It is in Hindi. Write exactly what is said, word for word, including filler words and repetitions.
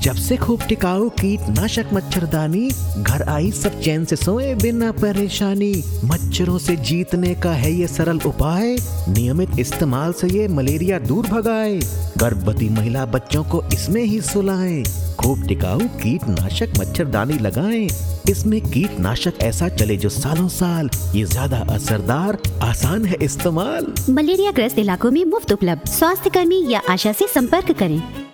जब से खूब टिकाऊ कीटनाशक मच्छरदानी, घर आई सब चैन से सोए बिना परेशानी। मच्छरों से जीतने का है ये सरल उपाय, नियमित इस्तेमाल से ये मलेरिया दूर भगाए। गर्भवती महिला बच्चों को इसमें ही सुलाएं। खूब टिकाऊ कीटनाशक मच्छरदानी लगाएं। इसमें कीटनाशक ऐसा चले जो सालों साल, ये ज्यादा असरदार, आसान है इस्तेमाल। मलेरिया ग्रस्त इलाकों में मुफ्त उपलब्ध। स्वास्थ्य कर्मी या आशा से संपर्क करें।